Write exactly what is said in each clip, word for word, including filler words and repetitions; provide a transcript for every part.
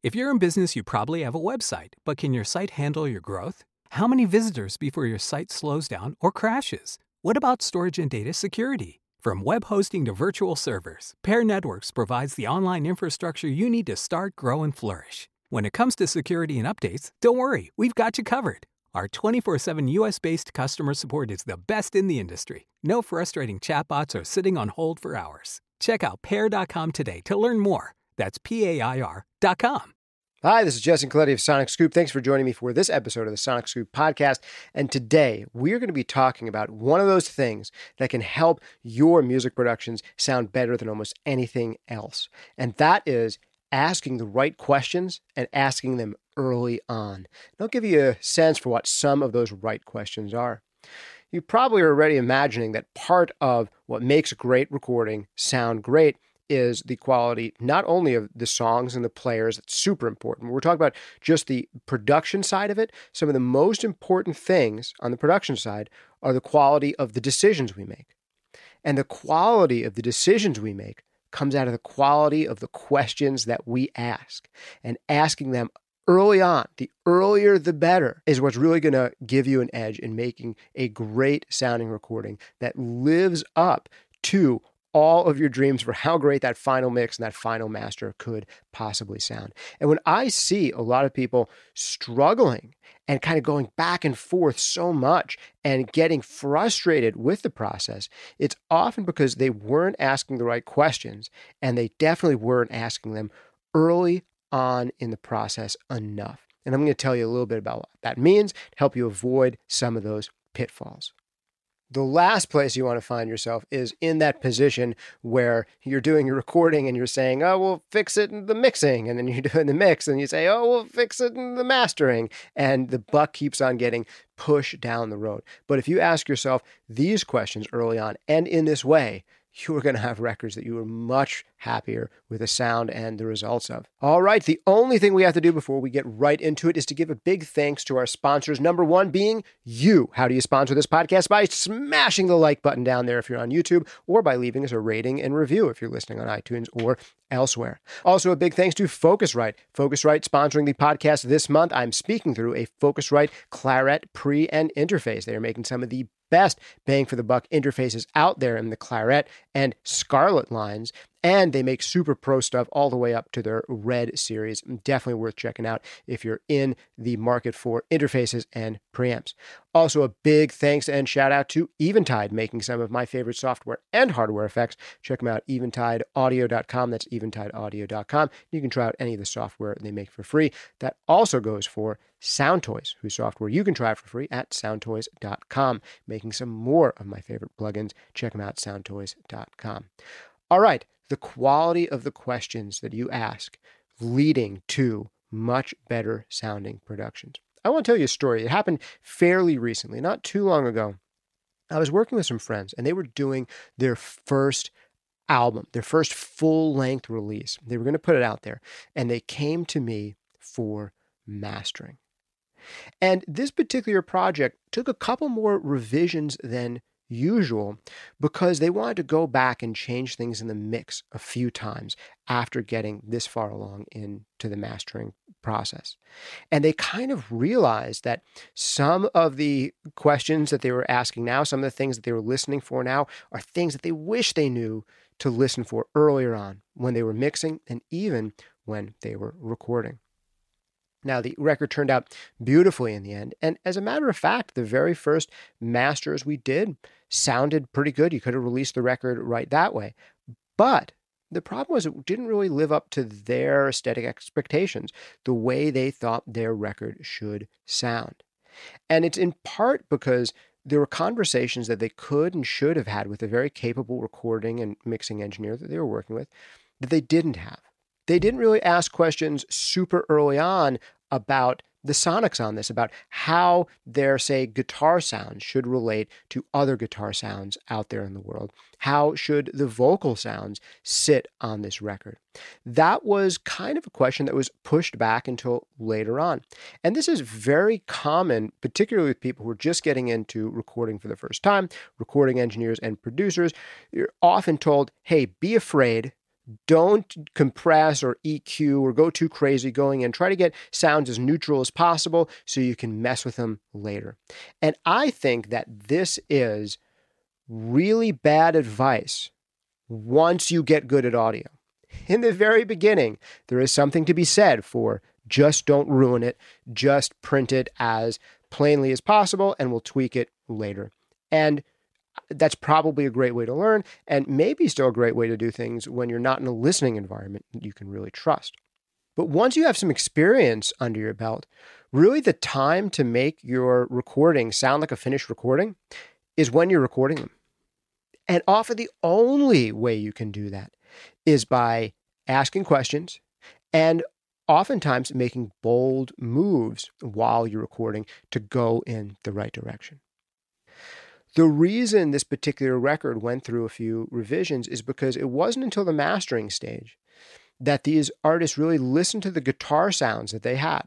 If you're in business, you probably have a website, but can your site handle your growth? How many visitors before your site slows down or crashes? What about storage and data security? From web hosting to virtual servers, Pair Networks provides the online infrastructure you need to start, grow, and flourish. When it comes to security and updates, don't worry, we've got you covered. Our twenty-four seven U S-based customer support is the best in the industry. No frustrating chatbots or sitting on hold for hours. Check out pair dot com today to learn more. That's P A I R dot com. Hi, this is Jesse Coletti of Sonic Scoop. Thanks for joining me for this episode of the Sonic Scoop podcast. And today, we're going to be talking about one of those things that can help your music productions sound better than almost anything else. And that is asking the right questions and asking them early on. And I'll give you a sense for what some of those right questions are. You probably are already imagining that part of what makes a great recording sound great is the quality not only of the songs and the players. That's super important. We're talking about just the production side of it. Some of the most important things on the production side are the quality of the decisions we make. And the quality of the decisions we make comes out of the quality of the questions that we ask. And asking them early on, the earlier the better, is what's really going to give you an edge in making a great sounding recording that lives up to all of your dreams for how great that final mix and that final master could possibly sound. And when I see a lot of people struggling and kind of going back and forth so much and getting frustrated with the process, it's often because they weren't asking the right questions, and they definitely weren't asking them early on in the process enough. And I'm going to tell you a little bit about what that means to help you avoid some of those pitfalls. The last place you want to find yourself is in that position where you're doing your recording and you're saying, oh, we'll fix it in the mixing. And then you're doing the mix and you say, oh, we'll fix it in the mastering. And the buck keeps on getting pushed down the road. But if you ask yourself these questions early on and in this way, you are going to have records that you are much happier with the sound and the results of. All right, the only thing we have to do before we get right into it is to give a big thanks to our sponsors. Number one being you. How do you sponsor this podcast? By smashing the like button down there if you're on YouTube, or by leaving us a rating and review if you're listening on iTunes or elsewhere. Also, a big thanks to Focusrite. Focusrite sponsoring the podcast this month. I'm speaking through a Focusrite Claret pre and interface. They are making some of the best bang for the buck interfaces out there in the Claret and Scarlett lines. And they make super pro stuff all the way up to their Red series. Definitely worth checking out if you're in the market for interfaces and preamps. Also, a big thanks and shout out to Eventide, making some of my favorite software and hardware effects. Check them out, eventide audio dot com. That's eventide audio dot com. You can try out any of the software they make for free. That also goes for Soundtoys, whose software you can try for free at soundtoys dot com. Making some more of my favorite plugins. Check them out, soundtoys dot com. All right. The quality of the questions that you ask leading to much better sounding productions. I want to tell you a story. It happened fairly recently, not too long ago. I was working with some friends and they were doing their first album, their first full-length release. They were going to put it out there, and they came to me for mastering. And this particular project took a couple more revisions than usual because they wanted to go back and change things in the mix a few times after getting this far along into the mastering process. And they kind of realized that some of the questions that they were asking now, some of the things that they were listening for now, are things that they wish they knew to listen for earlier on when they were mixing and even when they were recording. Now, the record turned out beautifully in the end. And as a matter of fact, the very first masters we did sounded pretty good. You could have released the record right that way. But the problem was it didn't really live up to their aesthetic expectations, the way they thought their record should sound. And it's in part because there were conversations that they could and should have had with a very capable recording and mixing engineer that they were working with that they didn't have. They didn't really ask questions super early on about the sonics on this, about how their, say, guitar sounds should relate to other guitar sounds out there in the world. How should the vocal sounds sit on this record? That was kind of a question that was pushed back until later on. And this is very common, particularly with people who are just getting into recording for the first time, recording engineers and producers. You're often told, hey, be afraid. Don't compress or E Q or go too crazy going in. Try to get sounds as neutral as possible so you can mess with them later. And I think that this is really bad advice once you get good at audio. In the very beginning, there is something to be said for just don't ruin it. Just print it as plainly as possible and we'll tweak it later. And that's probably a great way to learn, and maybe still a great way to do things when you're not in a listening environment that you can really trust. But once you have some experience under your belt, really the time to make your recording sound like a finished recording is when you're recording them. And often the only way you can do that is by asking questions and oftentimes making bold moves while you're recording to go in the right direction. The reason this particular record went through a few revisions is because it wasn't until the mastering stage that these artists really listened to the guitar sounds that they had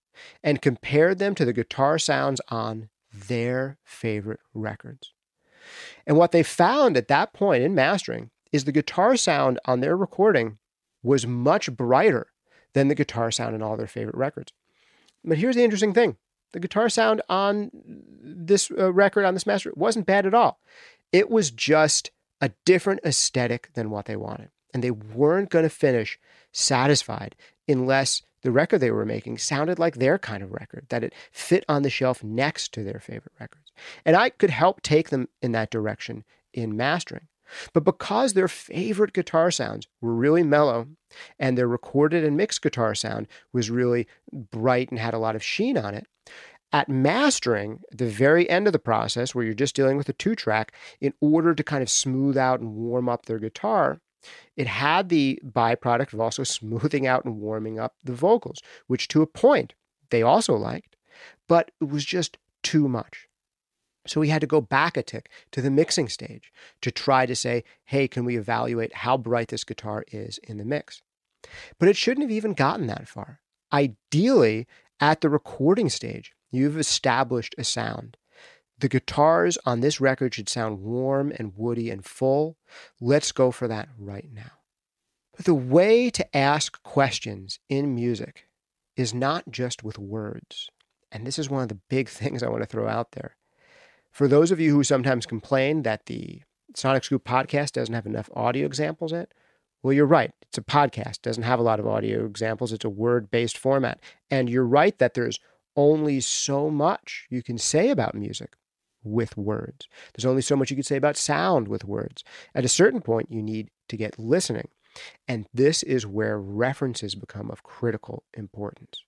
and compared them to the guitar sounds on their favorite records. And what they found at that point in mastering is the guitar sound on their recording was much brighter than the guitar sound in all their favorite records. But here's the interesting thing. The guitar sound on this uh, record, on this master, wasn't bad at all. It was just a different aesthetic than what they wanted. And they weren't going to finish satisfied unless the record they were making sounded like their kind of record, that it fit on the shelf next to their favorite records. And I could help take them in that direction in mastering. But because their favorite guitar sounds were really mellow and their recorded and mixed guitar sound was really bright and had a lot of sheen on it, at mastering, at the very end of the process where you're just dealing with a two-track, in order to kind of smooth out and warm up their guitar, it had the byproduct of also smoothing out and warming up the vocals, which to a point they also liked, but it was just too much. So we had to go back a tick to the mixing stage to try to say, hey, can we evaluate how bright this guitar is in the mix? But it shouldn't have even gotten that far. Ideally, at the recording stage, you've established a sound. The guitars on this record should sound warm and woody and full. Let's go for that right now. But the way to ask questions in music is not just with words. And this is one of the big things I want to throw out there. For those of you who sometimes complain that the Sonic Scoop podcast doesn't have enough audio examples in it, well, you're right. It's a podcast. It doesn't have a lot of audio examples. It's a word-based format. And you're right that there's only so much you can say about music with words. There's only so much you can say about sound with words. At a certain point, you need to get listening. And this is where references become of critical importance.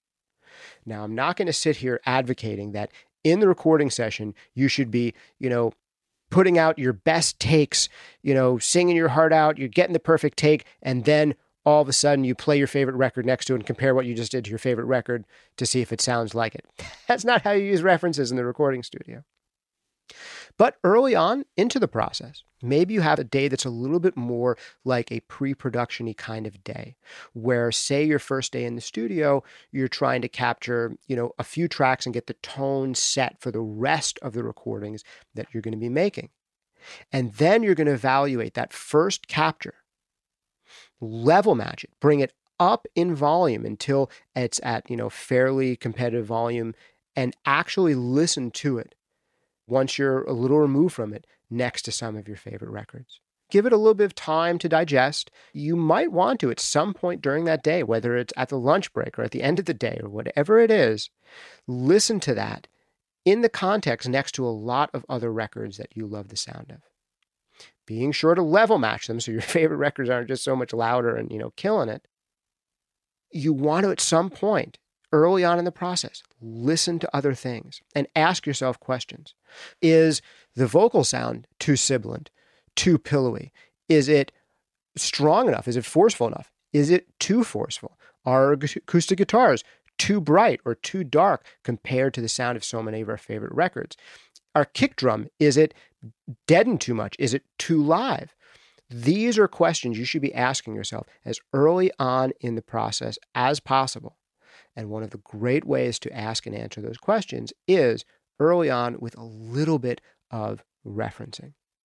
Now, I'm not going to sit here advocating that in the recording session, you should be, you know, putting out your best takes, you know, singing your heart out, you're getting the perfect take, and then all of a sudden you play your favorite record next to it and compare what you just did to your favorite record to see if it sounds like it. That's not how you use references in the recording studio. But early on into the process, maybe you have a day that's a little bit more like a pre-production-y kind of day, where, say, your first day in the studio, you're trying to capture, you know, a few tracks and get the tone set for the rest of the recordings that you're going to be making. And then you're going to evaluate that first capture, level match it, bring it up in volume until it's at, you know, fairly competitive volume, and actually listen to it once you're a little removed from it next to some of your favorite records. Give it a little bit of time to digest. You might want to at some point during that day, whether it's at the lunch break or at the end of the day or whatever it is, listen to that in the context next to a lot of other records that you love the sound of. Being sure to level match them so your favorite records aren't just so much louder and, you know, killing it. You want to at some point early on in the process, listen to other things and ask yourself questions. Is the vocal sound too sibilant, too pillowy? Is it strong enough? Is it forceful enough? Is it too forceful? Are acoustic guitars too bright or too dark compared to the sound of so many of our favorite records? Our kick drum, is it deadened too much? Is it too live? These are questions you should be asking yourself as early on in the process as possible. And one of the great ways to ask and answer those questions is early on with a little bit of referencing.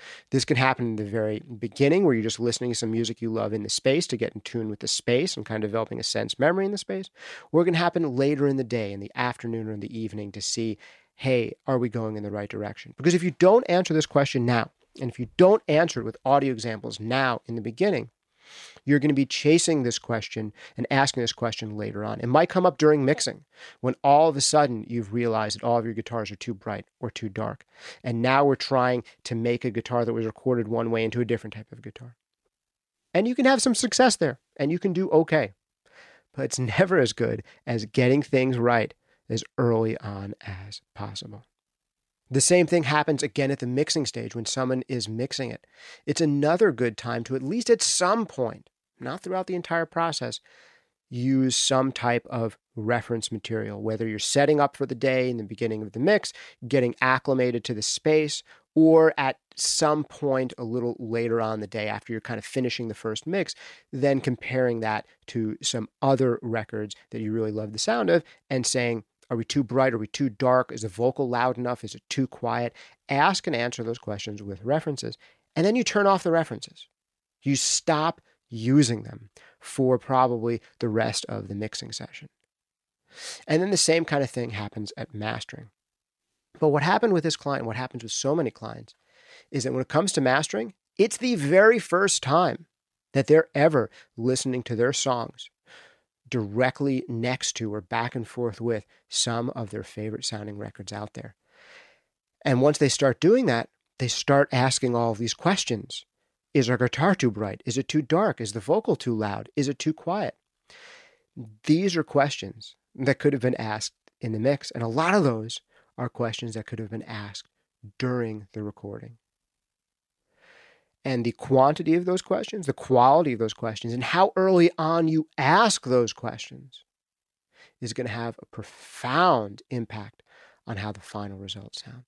This can happen in the very beginning where you're just listening to some music you love in the space to get in tune with the space and kind of developing a sense memory in the space. Or it can happen later in the day, in the afternoon or in the evening to see, hey, are we going in the right direction? Because if you don't answer this question now, and if you don't answer it with audio examples now in the beginning, you're going to be chasing this question and asking this question later on. It might come up during mixing when all of a sudden you've realized that all of your guitars are too bright or too dark. And now we're trying to make a guitar that was recorded one way into a different type of guitar. And you can have some success there and you can do okay. But it's never as good as getting things right as early on as possible. The same thing happens again at the mixing stage when someone is mixing it. It's another good time to, at least at some point, not throughout the entire process, use some type of reference material, whether you're setting up for the day in the beginning of the mix, getting acclimated to the space, or at some point a little later on the day after you're kind of finishing the first mix, then comparing that to some other records that you really love the sound of and saying, are we too bright? Are we too dark? Is the vocal loud enough? Is it too quiet? Ask and answer those questions with references. And then you turn off the references. You stop using them for probably the rest of the mixing session. And then the same kind of thing happens at mastering. But what happened with this client, what happens with so many clients, is that when it comes to mastering, it's the very first time that they're ever listening to their songs directly next to or back and forth with some of their favorite sounding records out there. And once they start doing that, they start asking all of these questions. Is our guitar too bright? Is it too dark? Is the vocal too loud? Is it too quiet? These are questions that could have been asked in the mix. And a lot of those are questions that could have been asked during the recording. And the quantity of those questions, the quality of those questions, and how early on you ask those questions is going to have a profound impact on how the final results sound.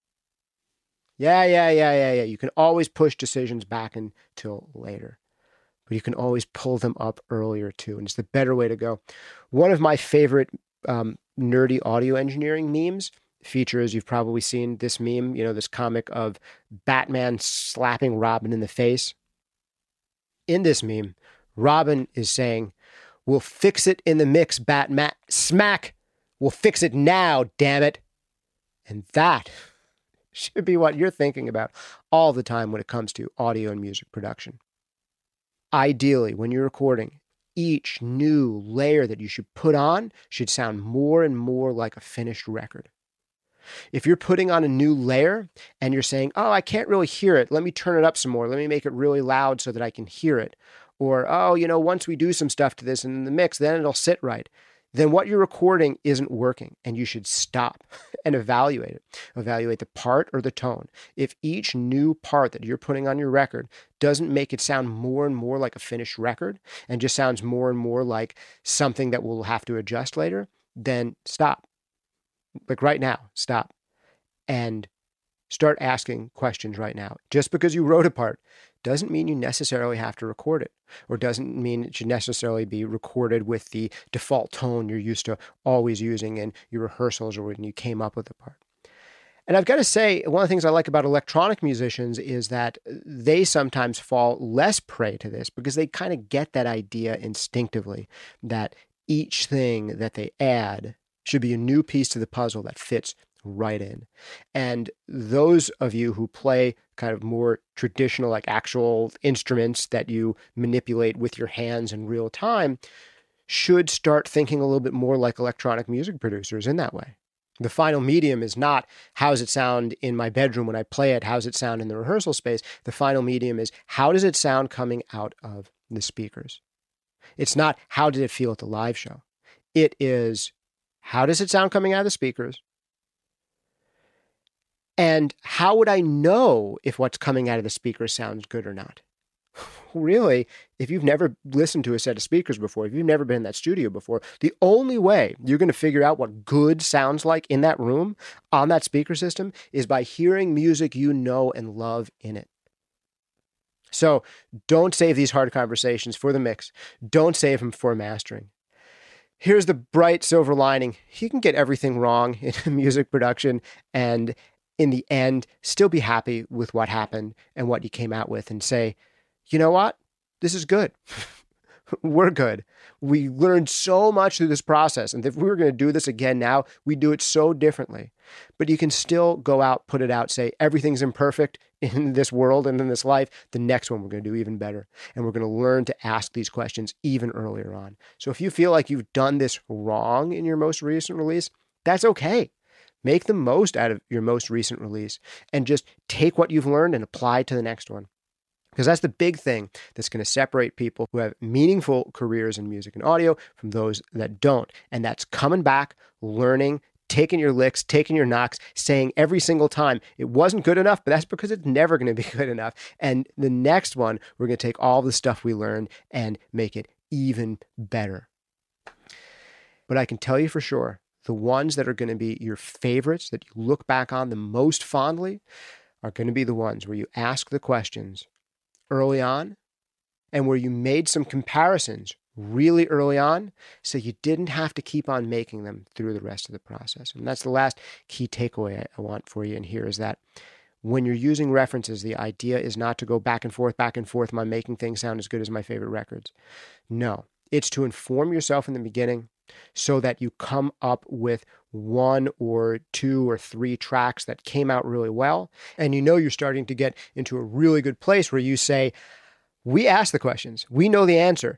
Yeah, yeah, yeah, yeah, yeah. You can always push decisions back until later, but you can always pull them up earlier too. And it's the better way to go. One of my favorite um, nerdy audio engineering memes features, you've probably seen this meme, you know, this comic of Batman slapping Robin in the face. In this meme, Robin is saying, we'll fix it in the mix, Batman. Smack! We'll fix it now, damn it. And that should be what you're thinking about all the time when it comes to audio and music production. Ideally, when you're recording, each new layer that you should put on should sound more and more like a finished record. If you're putting on a new layer and you're saying, oh, I can't really hear it, let me turn it up some more, let me make it really loud so that I can hear it. Or, oh, you know, once we do some stuff to this in the mix, then it'll sit right. Then what you're recording isn't working and you should stop and evaluate it. Evaluate the part or the tone. If each new part that you're putting on your record doesn't make it sound more and more like a finished record and just sounds more and more like something that we'll have to adjust later, then stop. Like right now, stop and start asking questions right now. Just because you wrote a part doesn't mean you necessarily have to record it, or doesn't mean it should necessarily be recorded with the default tone you're used to always using in your rehearsals or when you came up with the part. And I've got to say, one of the things I like about electronic musicians is that they sometimes fall less prey to this because they kind of get that idea instinctively that each thing that they add should be a new piece to the puzzle that fits right in. And those of you who play kind of more traditional, like actual instruments that you manipulate with your hands in real time, should start thinking a little bit more like electronic music producers in that way. The final medium is not, how does it sound in my bedroom when I play it? How does it sound in the rehearsal space? The final medium is, how does it sound coming out of the speakers? It's not, how did it feel at the live show? It is, how does it sound coming out of the speakers? And how would I know if what's coming out of the speakers sounds good or not? Really, if you've never listened to a set of speakers before, if you've never been in that studio before, the only way you're going to figure out what good sounds like in that room on that speaker system is by hearing music you know and love in it. So don't save these hard conversations for the mix. Don't save them for mastering. Here's the bright silver lining. You can get everything wrong in music production, and in the end, still be happy with what happened and what you came out with and say, you know what? This is good. We're good. We learned so much through this process. And if we were going to do this again now, we do it so differently. But you can still go out, put it out, say everything's imperfect in this world and in this life. The next one we're going to do even better. And we're going to learn to ask these questions even earlier on. So if you feel like you've done this wrong in your most recent release, that's okay. Make the most out of your most recent release and just take what you've learned and apply it to the next one. Because that's the big thing that's going to separate people who have meaningful careers in music and audio from those that don't. And that's coming back, learning, taking your licks, taking your knocks, saying every single time, it wasn't good enough, but that's because it's never going to be good enough. And the next one, we're going to take all the stuff we learned and make it even better. But I can tell you for sure, the ones that are going to be your favorites that you look back on the most fondly are going to be the ones where you ask the questions early on and where you made some comparisons really early on so you didn't have to keep on making them through the rest of the process. And that's the last key takeaway I want for you in here is that when you're using references, the idea is not to go back and forth, back and forth, am making things sound as good as my favorite records? No, it's to inform yourself in the beginning so that you come up with one or two or three tracks that came out really well. And you know you're starting to get into a really good place where you say, we asked the questions. We know the answer.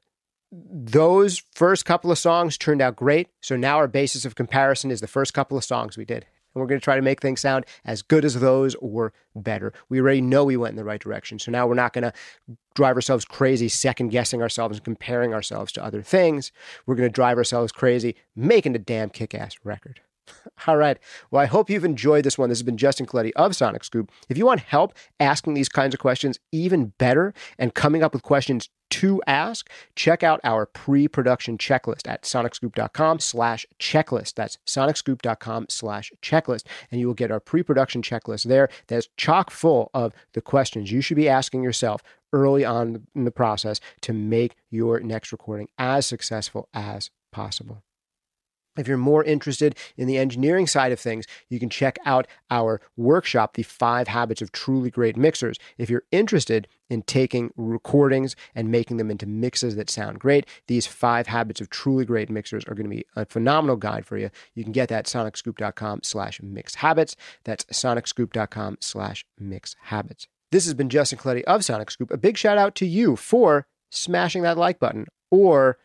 Those first couple of songs turned out great. So now our basis of comparison is the first couple of songs we did. And we're going to try to make things sound as good as those or better. We already know we went in the right direction. So now we're not going to drive ourselves crazy, second guessing ourselves and comparing ourselves to other things. We're going to drive ourselves crazy, making a damn kick-ass record. All right. Well, I hope you've enjoyed this one. This has been Justin Colletti of Sonic Scoop. If you want help asking these kinds of questions even better and coming up with questions to ask, check out our pre-production checklist at sonicscoop.com slash checklist. That's sonicscoop.com slash checklist. And you will get our pre-production checklist there that's chock full of the questions you should be asking yourself early on in the process to make your next recording as successful as possible. If you're more interested in the engineering side of things, you can check out our workshop, The Five Habits of Truly Great Mixers. If you're interested in taking recordings and making them into mixes that sound great, these five habits of truly great mixers are going to be a phenomenal guide for you. You can get that at sonicscoop.com slash mix habits. That's sonicscoop.com slash mix habits. This has been Justin Colletti of Sonic Scoop. A big shout out to you for smashing that like button or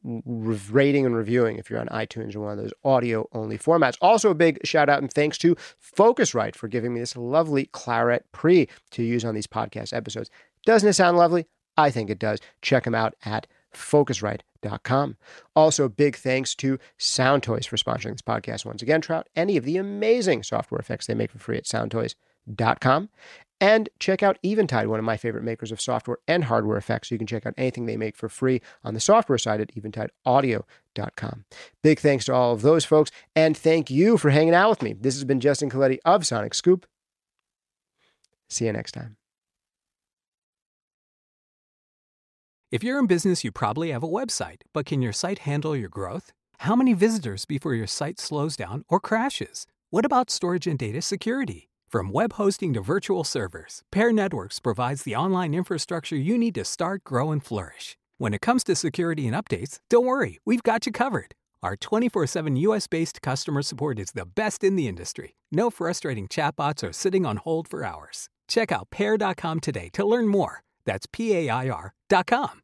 rating and reviewing if you're on iTunes or one of those audio-only formats. Also a big shout out and thanks to Focusrite for giving me this lovely Claret Pre to use on these podcast episodes. Doesn't it sound lovely? I think it does. Check them out at focusrite dot com. Also, big thanks to Soundtoys for sponsoring this podcast once again. Try out any of the amazing software effects they make for free at soundtoys dot com. And check out Eventide, one of my favorite makers of software and hardware effects. You can check out anything they make for free on the software side at eventide audio dot com. Big thanks to all of those folks, and thank you for hanging out with me. This has been Justin Colletti of Sonic Scoop. See you next time. If you're in business, you probably have a website, but can your site handle your growth? How many visitors before your site slows down or crashes? What about storage and data security? From web hosting to virtual servers, Pair Networks provides the online infrastructure you need to start, grow, and flourish. When it comes to security and updates, don't worry, we've got you covered. Our twenty-four seven U S-based customer support is the best in the industry. No frustrating chatbots or sitting on hold for hours. Check out pair dot com today to learn more. That's P A I R dot com.